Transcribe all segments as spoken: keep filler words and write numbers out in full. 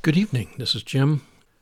Good evening, this is Jim.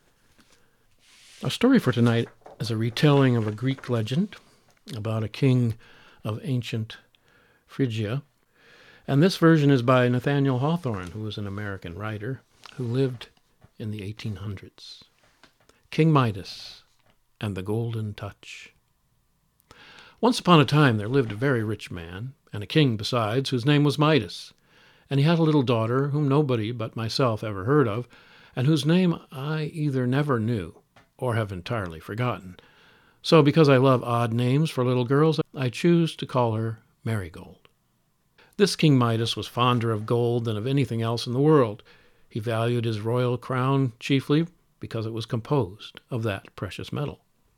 Our story for tonight is a retelling of a Greek legend about a king of ancient Phrygia. And this version is by Nathaniel Hawthorne, who was an American writer who lived in the eighteen hundreds. King Midas and the Golden Touch. Once upon a time there lived a very rich man, and a king besides, whose name was Midas. And he had a little daughter whom nobody but myself ever heard of, and whose name I either never knew or have entirely forgotten. So because I love odd names for little girls, I choose to call her Marigold. This King Midas was fonder of gold than of anything else in the world. He valued his royal crown chiefly because it was composed of that precious metal.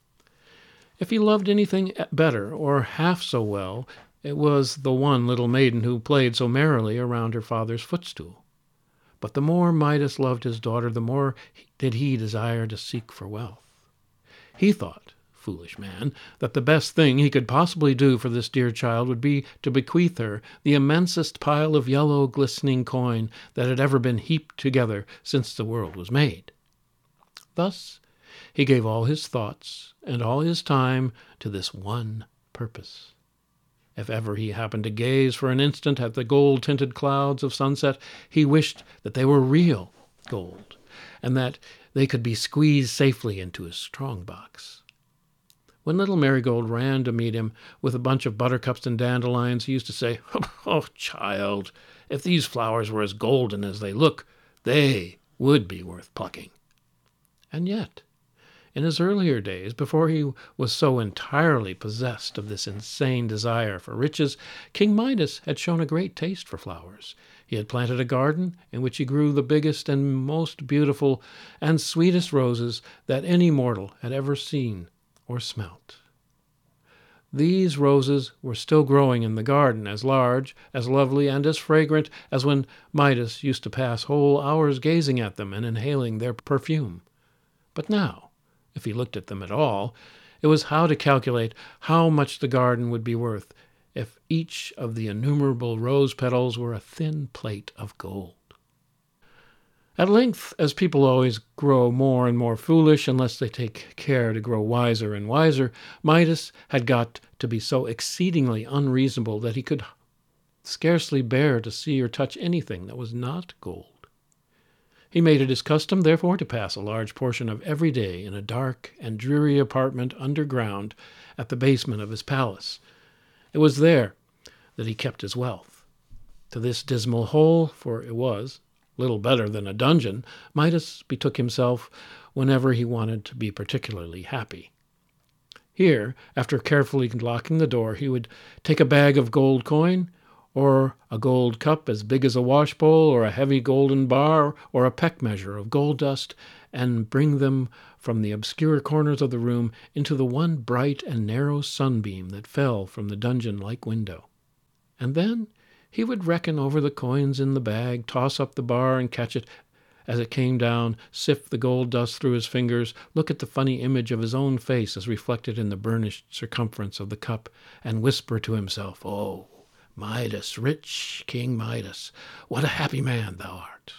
If he loved anything better or half so well, it was the one little maiden who played so merrily around her father's footstool. But the more Midas loved his daughter, the more did he desire to seek for wealth. He thought, foolish man, that the best thing he could possibly do for this dear child would be to bequeath her the immensest pile of yellow glistening coin that had ever been heaped together since the world was made. Thus he gave all his thoughts and all his time to this one purpose. If ever he happened to gaze for an instant at the gold-tinted clouds of sunset, he wished that they were real gold, and that they could be squeezed safely into his strong-box. When little Marigold ran to meet him with a bunch of buttercups and dandelions, he used to say, "Oh, child, if these flowers were as golden as they look, they would be worth plucking." And yet, in his earlier days, before he was so entirely possessed of this insane desire for riches, King Midas had shown a great taste for flowers. He had planted a garden in which he grew the biggest and most beautiful and sweetest roses that any mortal had ever seen or smelt. These roses were still growing in the garden, as large, as lovely, and as fragrant as when Midas used to pass whole hours gazing at them and inhaling their perfume. But now, if he looked at them at all, it was how to calculate how much the garden would be worth if each of the innumerable rose petals were a thin plate of gold. At length, as people always grow more and more foolish unless they take care to grow wiser and wiser, Midas had got to be so exceedingly unreasonable that he could scarcely bear to see or touch anything that was not gold. He made it his custom, therefore, to pass a large portion of every day in a dark and dreary apartment underground at the basement of his palace. It was there that he kept his wealth. To this dismal hole, for it was little better than a dungeon, Midas betook himself whenever he wanted to be particularly happy. Here, after carefully locking the door, he would take a bag of gold coin, or a gold cup as big as a washbowl, or a heavy golden bar, or a peck measure of gold dust, and bring them from the obscure corners of the room into the one bright and narrow sunbeam that fell from the dungeon-like window. And then he would reckon over the coins in the bag, toss up the bar and catch it as it came down, sift the gold dust through his fingers, look at the funny image of his own face as reflected in the burnished circumference of the cup, and whisper to himself, "Oh, Midas, rich King Midas, what a happy man thou art."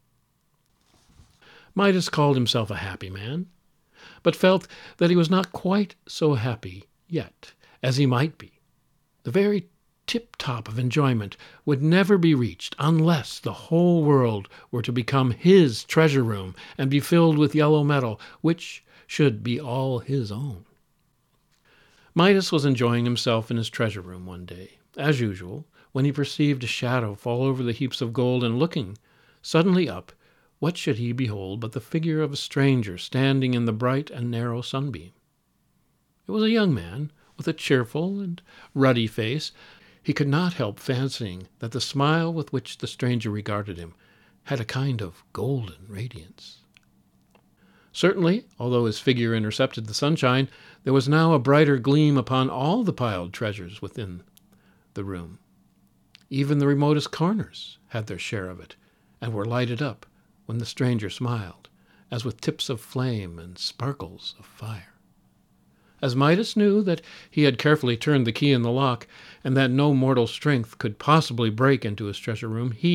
Midas called himself a happy man, but felt that he was not quite so happy yet as he might be. The very tip-top of enjoyment would never be reached unless the whole world were to become his treasure room and be filled with yellow metal, which should be all his own. Midas was enjoying himself in his treasure room one day, as usual, when he perceived a shadow fall over the heaps of gold, and looking suddenly up, what should he behold but the figure of a stranger standing in the bright and narrow sunbeam. It was a young man with a cheerful and ruddy face. He could not help fancying that the smile with which the stranger regarded him had a kind of golden radiance. Certainly, although his figure intercepted the sunshine, there was now a brighter gleam upon all the piled treasures within the room. Even the remotest corners had their share of it, and were lighted up when the stranger smiled, as with tips of flame and sparkles of fire. As Midas knew that he had carefully turned the key in the lock, and that no mortal strength could possibly break into his treasure room, he,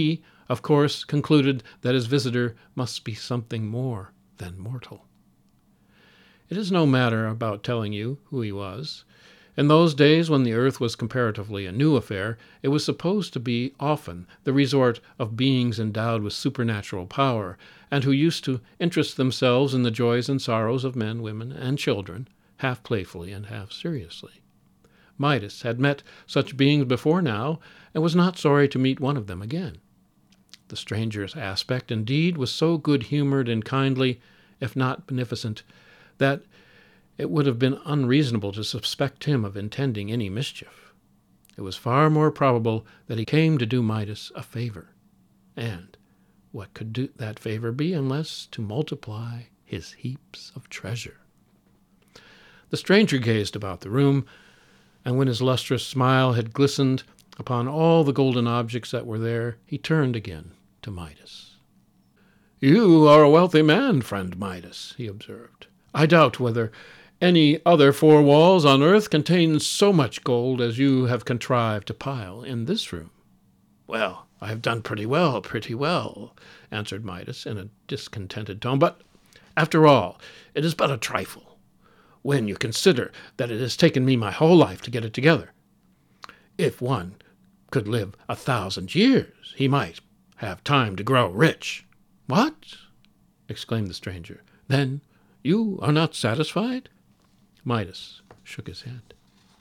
of course concluded that his visitor must be something more than mortal. It is no matter about telling you who he was. In those days, when the earth was comparatively a new affair, it was supposed to be often the resort of beings endowed with supernatural power, and who used to interest themselves in the joys and sorrows of men, women, and children, half playfully and half seriously. Midas had met such beings before now, and was not sorry to meet one of them again. The stranger's aspect, indeed, was so good-humored and kindly, if not beneficent, that it would have been unreasonable to suspect him of intending any mischief. It was far more probable that he came to do Midas a favor. And what could do that favor be unless to multiply his heaps of treasure? The stranger gazed about the room, and when his lustrous smile had glistened upon all the golden objects that were there, he turned again to Midas. "You are a wealthy man, friend Midas," he observed. "I doubt whether any other four walls on earth contain so much gold as you have contrived to pile in this room." "Well, I have done pretty well, pretty well," answered Midas in a discontented tone. "But, after all, it is but a trifle, when you consider that it has taken me my whole life to get it together. If one could live a thousand years, he might have time to grow rich." "What?" exclaimed the stranger. "Then you are not satisfied?" Midas shook his head.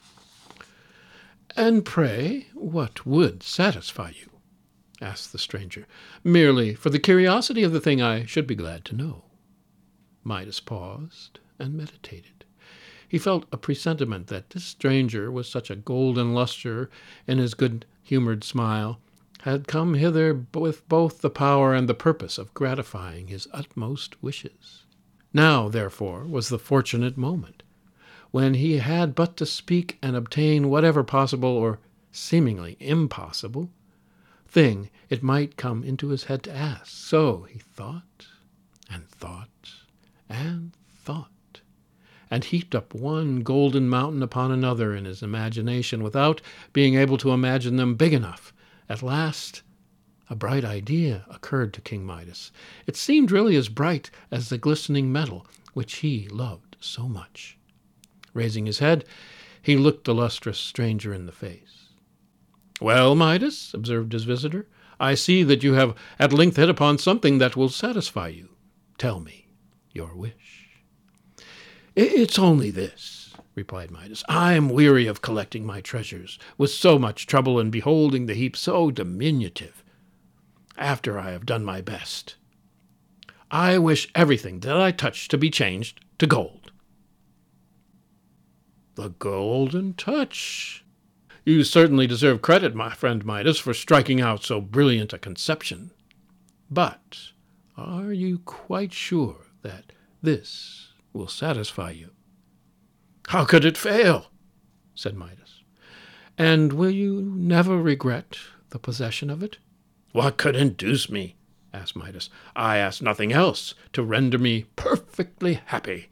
"And pray, what would satisfy you?" asked the stranger. "Merely for the curiosity of the thing, I should be glad to know." Midas paused and meditated. He felt a presentiment that this stranger, with such a golden lustre in his good-humored smile, had come hither with both the power and the purpose of gratifying his utmost wishes. Now, therefore, was the fortunate moment, when he had but to speak and obtain whatever possible, or seemingly impossible, thing it might come into his head to ask. So he thought, and thought, and thought, and heaped up one golden mountain upon another in his imagination, without being able to imagine them big enough. At last a bright idea occurred to King Midas. It seemed really as bright as the glistening metal which he loved so much. Raising his head, he looked the lustrous stranger in the face. "Well, Midas," observed his visitor, "I see that you have at length hit upon something that will satisfy you. Tell me your wish." "It's only this," replied Midas. "I am weary of collecting my treasures with so much trouble and beholding the heap so diminutive after I have done my best. I wish everything that I touch to be changed to gold." "The golden touch! You certainly deserve credit, my friend Midas, for striking out so brilliant a conception. But are you quite sure that this will satisfy you?" "How could it fail?" said Midas. "And will you never regret the possession of it?" "What could induce me?" asked Midas. "I ask nothing else to render me perfectly happy."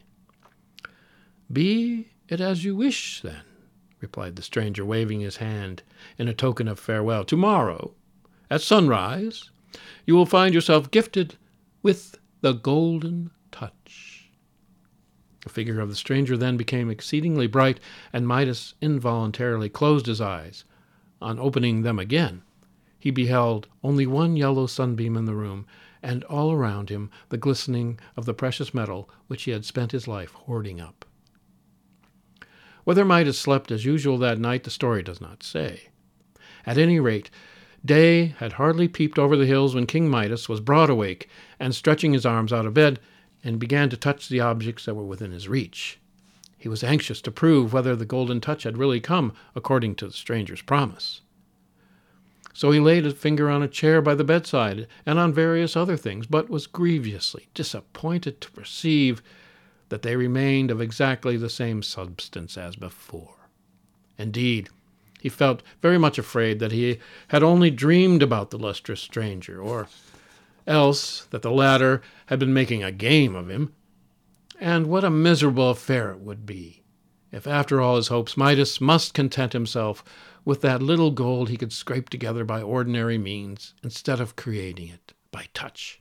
"Be it as you wish, then," replied the stranger, waving his hand in a token of farewell. "Tomorrow, at sunrise, you will find yourself gifted with the golden touch." The figure of the stranger then became exceedingly bright, and Midas involuntarily closed his eyes. On opening them again, he beheld only one yellow sunbeam in the room, and all around him the glistening of the precious metal which he had spent his life hoarding up. Whether Midas slept as usual that night, the story does not say. At any rate, day had hardly peeped over the hills when King Midas was broad awake and stretching his arms out of bed, and began to touch the objects that were within his reach. He was anxious to prove whether the golden touch had really come according to the stranger's promise. So he laid a finger on a chair by the bedside and on various other things, but was grievously disappointed to perceive that they remained of exactly the same substance as before. Indeed, he felt very much afraid that he had only dreamed about the lustrous stranger, or else that the latter had been making a game of him. And what a miserable affair it would be If after all his hopes, Midas must content himself with that little gold he could scrape together by ordinary means, instead of creating it by touch.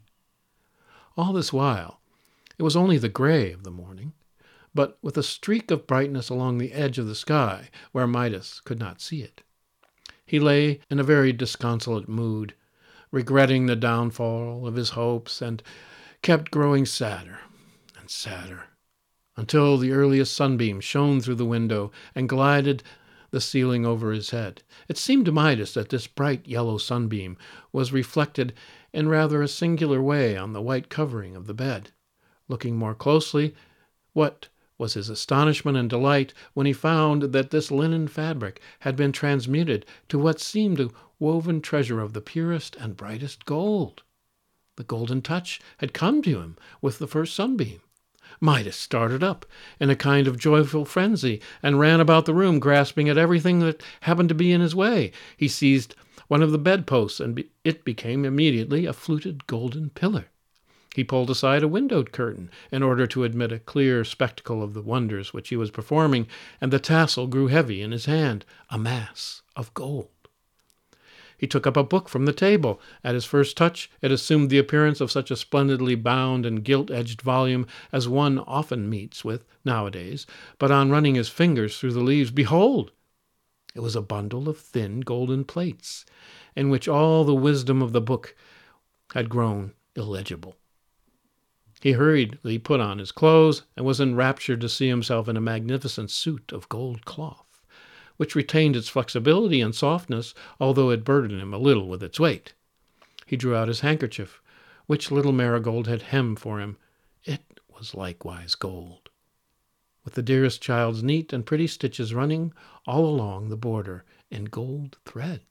All this while, it was only the gray of the morning, but with a streak of brightness along the edge of the sky where Midas could not see it. He lay in a very disconsolate mood, regretting the downfall of his hopes, and kept growing sadder and sadder, until the earliest sunbeam shone through the window and glided the ceiling over his head. It seemed to Midas that this bright yellow sunbeam was reflected in rather a singular way on the white covering of the bed. Looking more closely, what was his astonishment and delight when he found that this linen fabric had been transmuted to what seemed a woven treasure of the purest and brightest gold. The golden touch had come to him with the first sunbeam. Midas started up in a kind of joyful frenzy and ran about the room, grasping at everything that happened to be in his way. He seized one of the bedposts, and be- it became immediately a fluted golden pillar. He pulled aside a windowed curtain in order to admit a clear spectacle of the wonders which he was performing, and the tassel grew heavy in his hand, a mass of gold. He took up a book from the table. At his first touch, it assumed the appearance of such a splendidly bound and gilt-edged volume as one often meets with nowadays, but on running his fingers through the leaves, behold! It was a bundle of thin golden plates, in which all the wisdom of the book had grown illegible. He hurriedly put on his clothes and was enraptured to see himself in a magnificent suit of gold cloth, which retained its flexibility and softness, although it burdened him a little with its weight. He drew out his handkerchief, which little Marigold had hemmed for him. It was likewise gold, with the dearest child's neat and pretty stitches running all along the border in gold thread.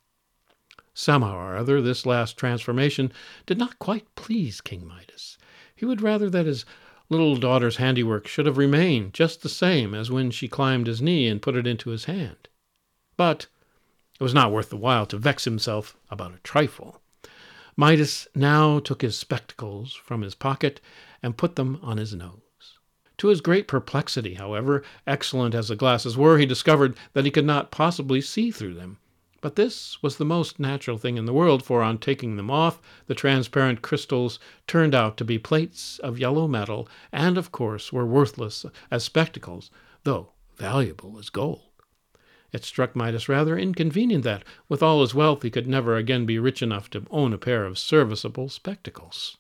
Somehow or other, this last transformation did not quite please King Midas. He would rather that his little daughter's handiwork should have remained just the same as when she climbed his knee and put it into his hand. But it was not worth the while to vex himself about a trifle. Midas now took his spectacles from his pocket and put them on his nose. To his great perplexity, however, excellent as the glasses were, he discovered that he could not possibly see through them. But this was the most natural thing in the world, for on taking them off, the transparent crystals turned out to be plates of yellow metal, and of course were worthless as spectacles, though valuable as gold. It struck Midas rather inconvenient that, with all his wealth, he could never again be rich enough to own a pair of serviceable spectacles.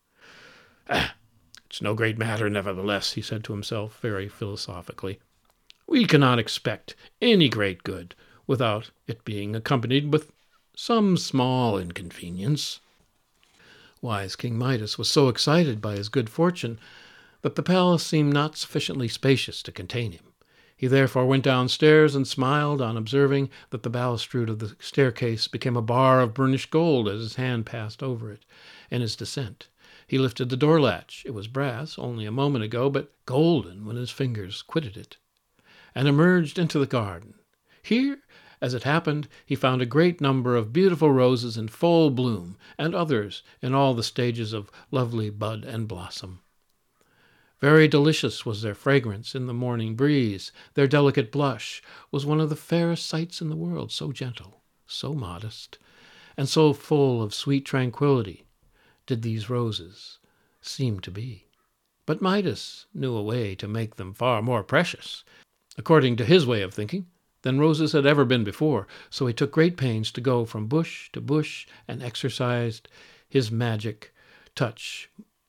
Ah, it's no great matter, nevertheless, he said to himself very philosophically. We cannot expect any great good without it being accompanied with some small inconvenience. Wise King Midas was so excited by his good fortune that the palace seemed not sufficiently spacious to contain him. He therefore went downstairs and smiled on observing that the balustrade of the staircase became a bar of burnished gold as his hand passed over it in his descent. He lifted the door latch. It was brass only a moment ago, but golden when his fingers quitted it, and emerged into the garden. Here, as it happened, he found a great number of beautiful roses in full bloom, and others in all the stages of lovely bud and blossom. Very delicious was their fragrance in the morning breeze. Their delicate blush was one of the fairest sights in the world, so gentle, so modest, and so full of sweet tranquillity did these roses seem to be. But Midas knew a way to make them far more precious, according to his way of thinking, than roses had ever been before, so he took great pains to go from bush to bush and exercised his magic touch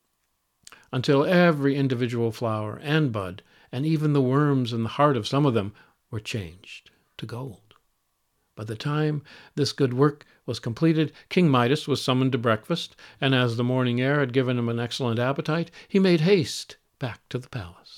until every individual flower and bud, and even the worms in the heart of some of them, were changed to gold. By the time this good work was completed, King Midas was summoned to breakfast, and as the morning air had given him an excellent appetite, he made haste back to the palace.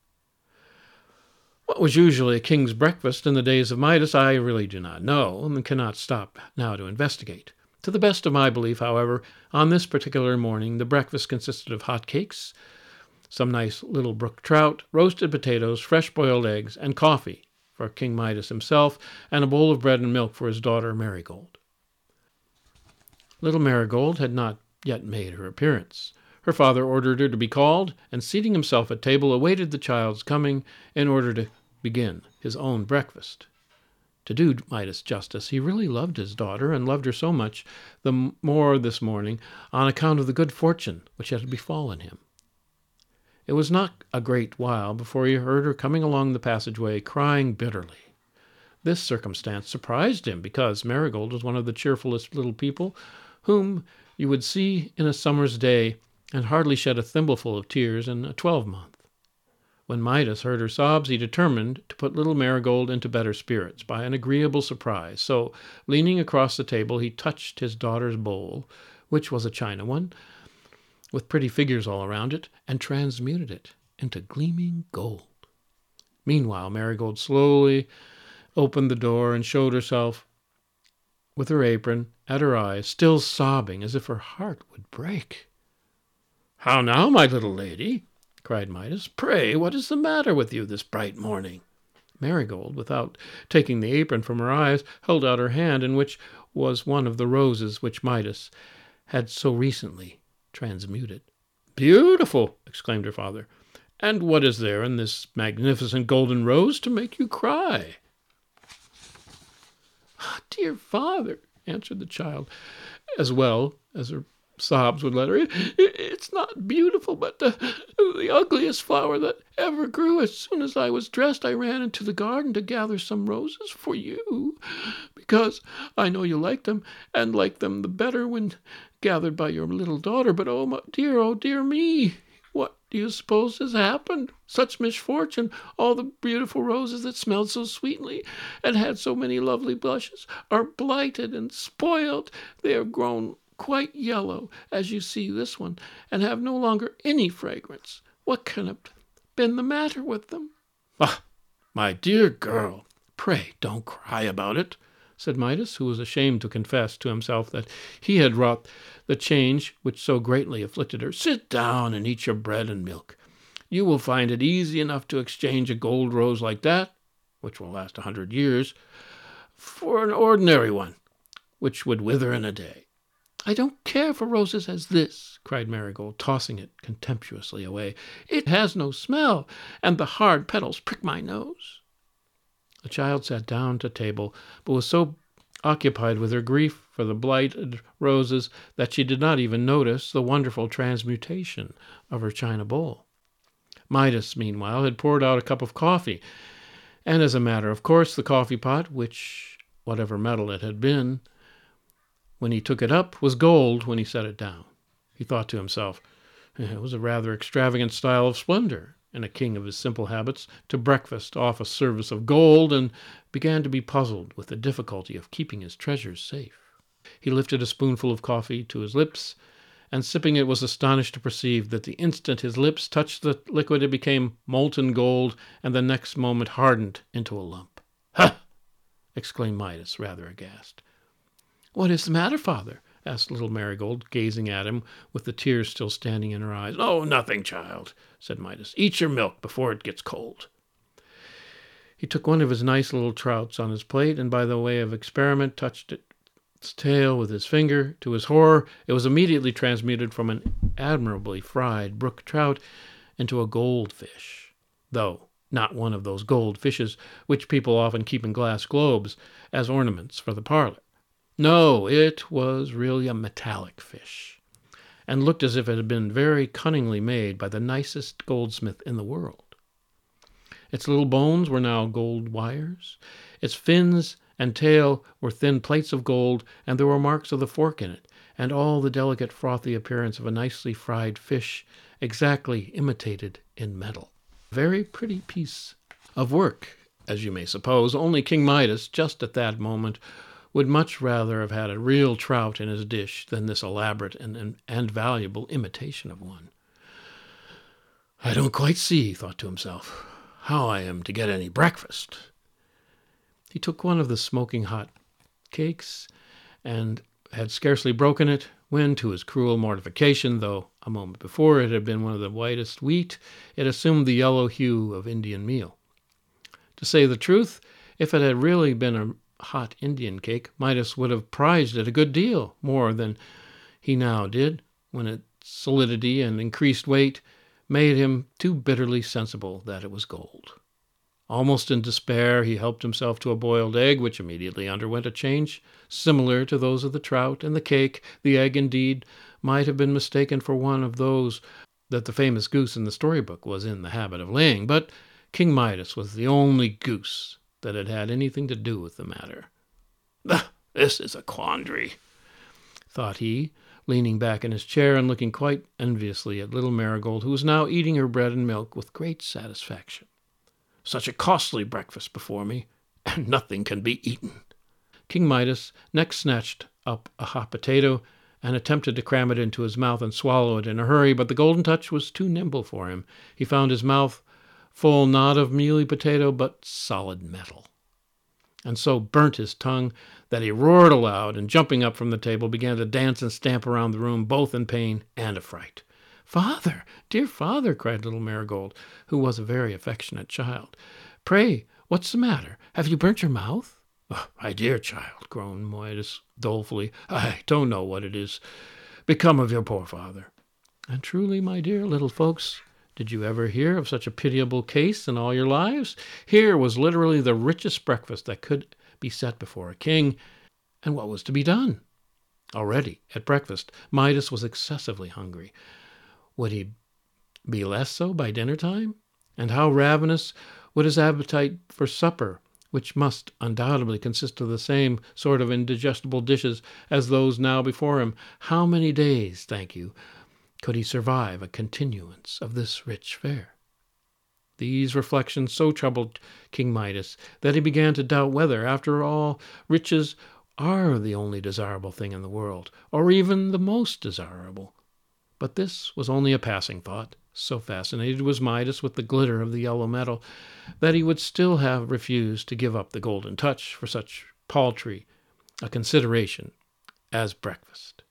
What was usually a king's breakfast in the days of Midas, I really do not know, and cannot stop now to investigate. To the best of my belief, however, on this particular morning the breakfast consisted of hot cakes, some nice little brook trout, roasted potatoes, fresh boiled eggs, and coffee for King Midas himself, and a bowl of bread and milk for his daughter Marigold. Little Marigold had not yet made her appearance. Her father ordered her to be called, and seating himself at table, awaited the child's coming in order to begin his own breakfast. To do Midas justice, he really loved his daughter, and loved her so much the more this morning on account of the good fortune which had befallen him. It was not a great while before he heard her coming along the passageway, crying bitterly. This circumstance surprised him, because Marigold was one of the cheerfulest little people whom you would see in a summer's day, and hardly shed a thimbleful of tears in a twelvemonth. When Midas heard her sobs, he determined to put little Marigold into better spirits by an agreeable surprise. So, leaning across the table, he touched his daughter's bowl, which was a china one, with pretty figures all around it, and transmuted it into gleaming gold. Meanwhile, Marigold slowly opened the door and showed herself with her apron at her eyes, still sobbing as if her heart would break. "How now, my little lady?" cried Midas. "Pray, what is the matter with you this bright morning?" Marigold, without taking the apron from her eyes, held out her hand, in which was one of the roses which Midas had so recently transmuted. "Beautiful!" exclaimed her father. "And what is there in this magnificent golden rose to make you cry?" "Dear father," answered the child, as well as her sobs would let her, "it's not beautiful, but the, the ugliest flower that ever grew. As soon as I was dressed, I ran into the garden to gather some roses for you, because I know you like them, and like them the better when gathered by your little daughter. But oh, my dear, oh, dear me, what do you suppose has happened? Such misfortune! All the beautiful roses that smelled so sweetly and had so many lovely blushes are blighted and spoiled. They have grown quite yellow, as you see this one, and have no longer any fragrance. What can have been the matter with them?" "Ah, my dear girl, pray don't cry about it," said Midas, who was ashamed to confess to himself that he had wrought the change which so greatly afflicted her. "Sit down and eat your bread and milk. You will find it easy enough to exchange a gold rose like that, which will last a hundred years, for an ordinary one, which would wither in a day." "I don't care for roses as this," cried Marigold, tossing it contemptuously away. "It has no smell, and the hard petals prick my nose." The child sat down to table, but was so occupied with her grief for the blighted roses that she did not even notice the wonderful transmutation of her china bowl. Midas, meanwhile, had poured out a cup of coffee, and as a matter of course, the coffee-pot, which, whatever metal it had been, when he took it up, was gold when he set it down. He thought to himself, it was a rather extravagant style of splendor in a king of his simple habits to breakfast off a service of gold, and began to be puzzled with the difficulty of keeping his treasures safe. He lifted a spoonful of coffee to his lips, and sipping it was astonished to perceive that the instant his lips touched the liquid it became molten gold, and the next moment hardened into a lump. "Ha!" exclaimed Midas, rather aghast. "What is the matter, father?" asked little Marigold, gazing at him with the tears still standing in her eyes. "Oh, nothing, child," said Midas. "Eat your milk before it gets cold." He took one of his nice little trouts on his plate, and by the way of experiment touched its tail with his finger. To his horror, it was immediately transmuted from an admirably fried brook trout into a goldfish, though not one of those gold fishes which people often keep in glass globes as ornaments for the parlor. No, it was really a metallic fish, and looked as if it had been very cunningly made by the nicest goldsmith in the world. Its little bones were now gold wires, its fins and tail were thin plates of gold, and there were marks of the fork in it, and all the delicate frothy appearance of a nicely fried fish, exactly imitated in metal. A very pretty piece of work, as you may suppose, only King Midas, just at that moment, would much rather have had a real trout in his dish than this elaborate and, and, and valuable imitation of one. "I don't quite see," he thought to himself, "how I am to get any breakfast." He took one of the smoking hot cakes and had scarcely broken it when, to his cruel mortification, though a moment before it had been one of the whitest wheat, it assumed the yellow hue of Indian meal. To say the truth, if it had really been a hot Indian cake, Midas would have prized it a good deal more than he now did, when its solidity and increased weight made him too bitterly sensible that it was gold. Almost in despair, he helped himself to a boiled egg, which immediately underwent a change similar to those of the trout and the cake. The egg, indeed, might have been mistaken for one of those that the famous goose in the storybook was in the habit of laying, but King Midas was the only goose that had had anything to do with the matter. "This is a quandary," thought he, leaning back in his chair and looking quite enviously at little Marigold, who was now eating her bread and milk with great satisfaction. "Such a costly breakfast before me, and nothing can be eaten." King Midas next snatched up a hot potato and attempted to cram it into his mouth and swallow it in a hurry, but the Golden Touch was too nimble for him. He found his mouth full not of mealy potato, but solid metal, and so burnt his tongue that he roared aloud, and jumping up from the table began to dance and stamp around the room, both in pain and affright. "Father, dear father," cried little Marigold, who was a very affectionate child, "pray, what's the matter? Have you burnt your mouth?" "Oh, my dear child," groaned Midas dolefully, "I don't know what it is become of your poor father." "And truly, my dear little folks, did you ever hear of such a pitiable case in all your lives? Here was literally the richest breakfast that could be set before a king, and what was to be done? Already, at breakfast, Midas was excessively hungry. Would he be less so by dinner time? And how ravenous would his appetite for supper, which must undoubtedly consist of the same sort of indigestible dishes as those now before him? How many days, thank you, could he survive a continuance of this rich fare? These reflections so troubled King Midas that he began to doubt whether, after all, riches are the only desirable thing in the world, or even the most desirable. But this was only a passing thought. So fascinated was Midas with the glitter of the yellow metal that he would still have refused to give up the Golden Touch for such paltry a consideration as breakfast.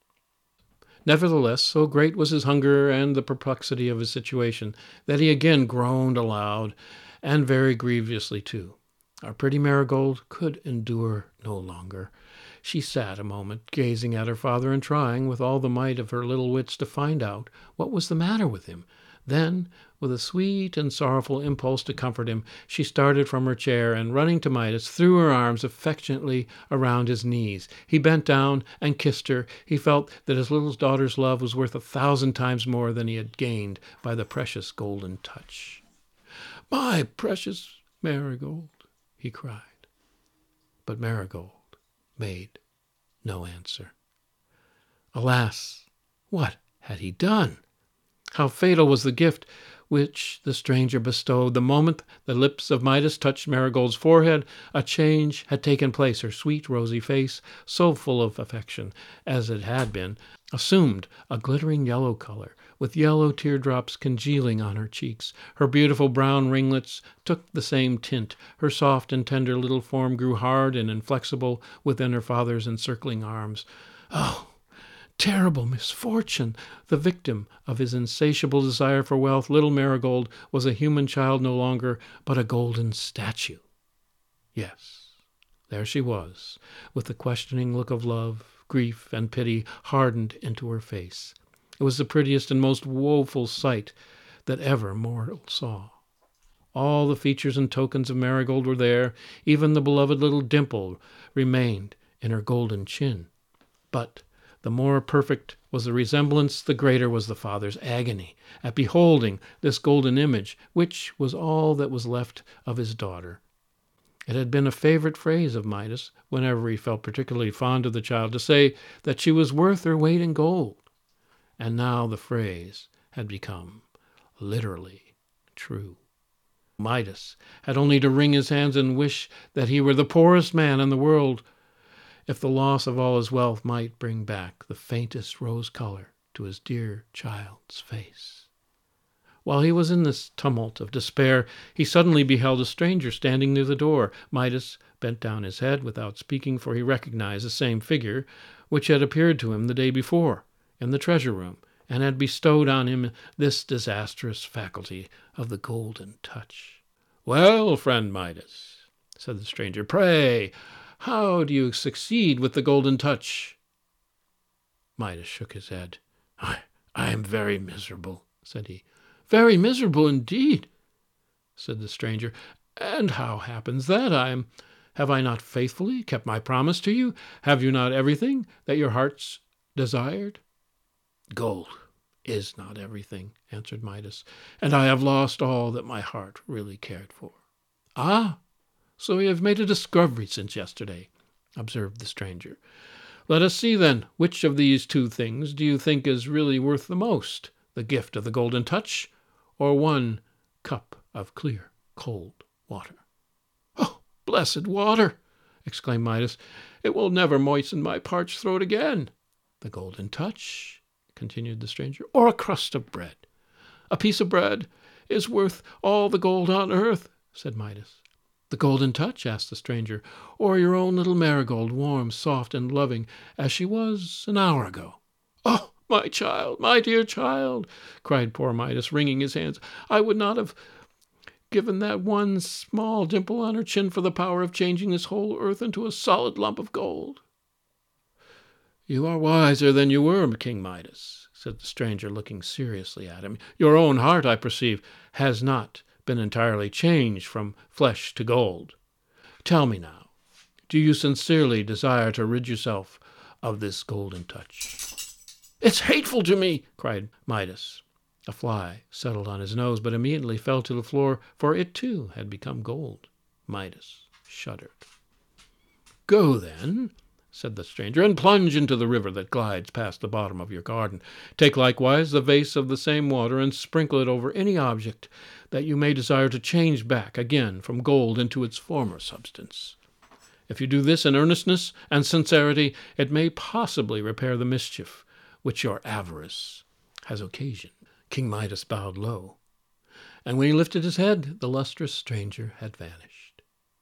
Nevertheless, so great was his hunger and the perplexity of his situation that he again groaned aloud, and very grievously too. Our pretty Marigold could endure no longer. She sat a moment gazing at her father and trying with all the might of her little wits to find out what was the matter with him. Then, with a sweet and sorrowful impulse to comfort him, she started from her chair and, running to Midas, threw her arms affectionately around his knees. He bent down and kissed her. He felt that his little daughter's love was worth a thousand times more than he had gained by the precious Golden Touch. "My precious Marigold," he cried. But Marigold made no answer. Alas, what had he done? How fatal was the gift which the stranger bestowed! The moment the lips of Midas touched Marigold's forehead, a change had taken place. Her sweet rosy face, so full of affection as it had been, assumed a glittering yellow color, with yellow teardrops congealing on her cheeks. Her beautiful brown ringlets took the same tint. Her soft and tender little form grew hard and inflexible within her father's encircling arms. Oh, terrible misfortune! The victim of his insatiable desire for wealth, little Marigold was a human child no longer, but a golden statue. Yes, there she was, with the questioning look of love, grief, and pity hardened into her face. It was the prettiest and most woeful sight that ever mortal saw. All the features and tokens of Marigold were there. Even the beloved little dimple remained in her golden chin. But the more perfect was the resemblance, the greater was the father's agony at beholding this golden image, which was all that was left of his daughter. It had been a favorite phrase of Midas, whenever he felt particularly fond of the child, to say that she was worth her weight in gold. And now the phrase had become literally true. Midas had only to wring his hands and wish that he were the poorest man in the world, if the loss of all his wealth might bring back the faintest rose color to his dear child's face. While he was in this tumult of despair, he suddenly beheld a stranger standing near the door. Midas bent down his head without speaking, for he recognized the same figure which had appeared to him the day before in the treasure room, and had bestowed on him this disastrous faculty of the Golden Touch. "Well, friend Midas," said the stranger, "pray, how do you succeed with the Golden Touch?" Midas shook his head. I, I am very miserable," said he. "Very miserable indeed," said the stranger. And how happens that? I am, have I not faithfully kept my promise to you? Have you not everything that your hearts desired? Gold is not everything, answered Midas, and I have lost all that my heart really cared for. Ah, so you have made a discovery since yesterday, observed the stranger. Let us see, then, which of these two things do you think is really worth the most, the gift of the golden touch, or one cup of clear, cold water? Oh, blessed water! Exclaimed Midas. It will never moisten my parched throat again. The golden touch, continued the stranger, or a crust of bread? A piece of bread is worth all the gold on earth, said Midas. The golden touch, asked the stranger, or your own little Marigold, warm, soft, and loving, as she was an hour ago? Oh, my child, my dear child, cried poor Midas, wringing his hands. I would not have given that one small dimple on her chin for the power of changing this whole earth into a solid lump of gold. You are wiser than you were, King Midas, said the stranger, looking seriously at him. Your own heart, I perceive, has not been entirely changed from flesh to gold. Tell me now, do you sincerely desire to rid yourself of this golden touch? It's hateful to me, cried Midas. A fly settled on his nose, but immediately fell to the floor, for it too had become gold. Midas shuddered. Go, then, said the stranger, and plunge into the river that glides past the bottom of your garden. Take likewise the vase of the same water, and sprinkle it over any object that you may desire to change back again from gold into its former substance. If you do this in earnestness and sincerity, it may possibly repair the mischief which your avarice has occasioned. King Midas bowed low, and when he lifted his head, the lustrous stranger had vanished.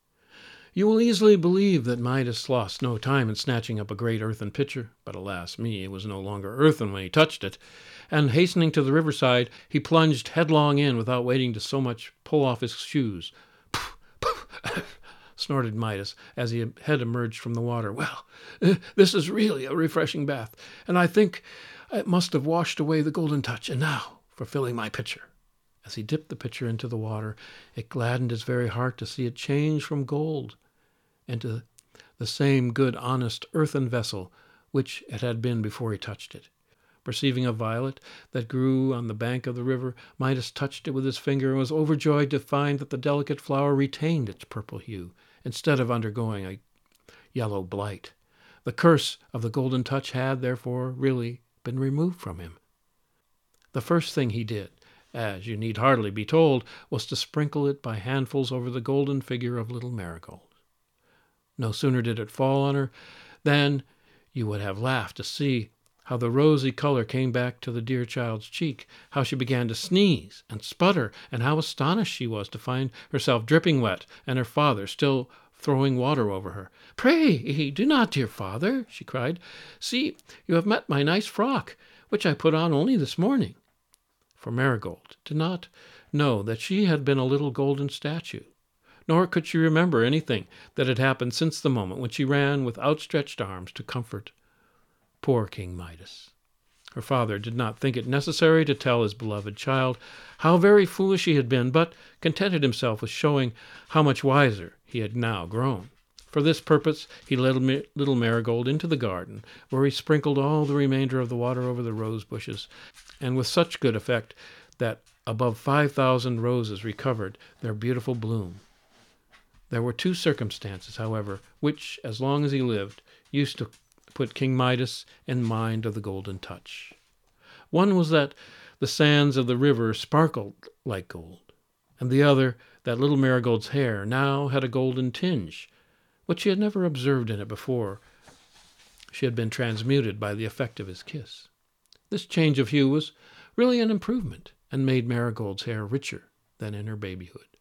You will easily believe that Midas lost no time in snatching up a great earthen pitcher, but alas me, it was no longer earthen when he touched it, and hastening to the riverside, he plunged headlong in without waiting to so much pull off his shoes. Poof, poof, snorted Midas as he had emerged from the water. Well, this is really a refreshing bath, and I think it must have washed away the golden touch. And now for filling my pitcher. As he dipped the pitcher into the water, it gladdened his very heart to see it change from gold into the same good, honest earthen vessel which it had been before he touched it. Perceiving a violet that grew on the bank of the river, Midas touched it with his finger and was overjoyed to find that the delicate flower retained its purple hue, instead of undergoing a yellow blight. The curse of the golden touch had, therefore, really been removed from him. The first thing he did, as you need hardly be told, was to sprinkle it by handfuls over the golden figure of little Marigold. No sooner did it fall on her than you would have laughed to see how the rosy color came back to the dear child's cheek, how she began to sneeze and sputter, and how astonished she was to find herself dripping wet, and her father still throwing water over her. Pray, do not, dear father, she cried. See, you have met my nice frock, which I put on only this morning. For Marigold did not know that she had been a little golden statue, nor could she remember anything that had happened since the moment when she ran with outstretched arms to comfort poor King Midas. Her father did not think it necessary to tell his beloved child how very foolish he had been, but contented himself with showing how much wiser he had now grown. For this purpose he led little Marigold into the garden, where he sprinkled all the remainder of the water over the rose bushes, and with such good effect that above five thousand roses recovered their beautiful bloom. There were two circumstances, however, which, as long as he lived, used to put King Midas in mind of the golden touch. One was that the sands of the river sparkled like gold, and the other that little Marigold's hair now had a golden tinge, which she had never observed in it before she had been transmuted by the effect of his kiss. This change of hue was really an improvement, and made Marigold's hair richer than in her babyhood.